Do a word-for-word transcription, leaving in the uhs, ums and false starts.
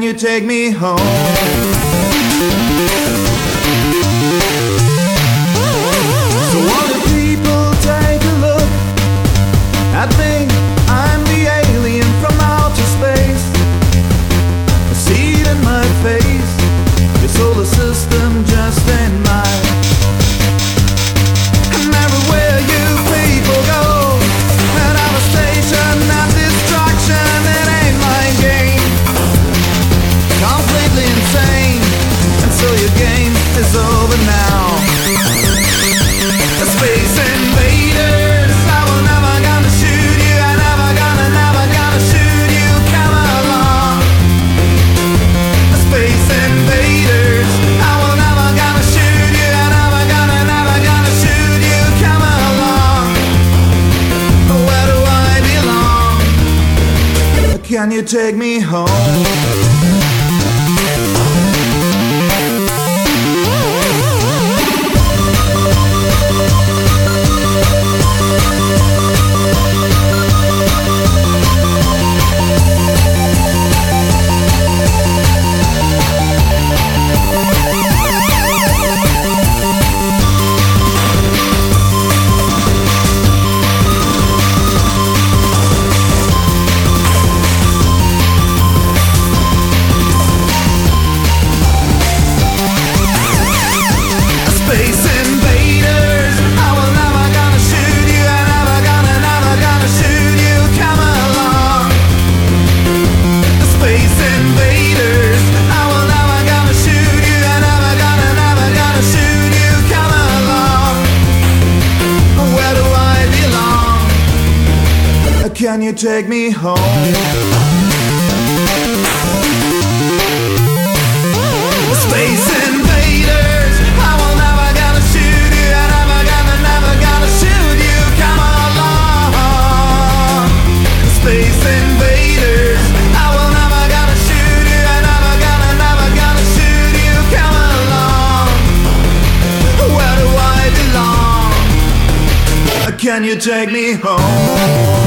you take me home? So all the people take a look at me. I'm the alien from outer space. I see it in my face. Your solar system just ain't mine. And everywhere you people go, another station, not distraction. It ain't my game. Completely insane. And so your game is over now. The Space Invaders, I will never gonna shoot you. I never gonna, never gonna shoot you. Come along. The Space Invaders, I will never gonna shoot you. I never gonna, never gonna shoot you. Come along. Where do I belong? Can you take me home? Can you take me home? Space Invaders, I will never gonna shoot you. I never gonna, never gonna shoot you. Come along. Space Invaders, I will never gonna shoot you. I never gonna, never gonna shoot you. Come along. Where do I belong? Can you take me home?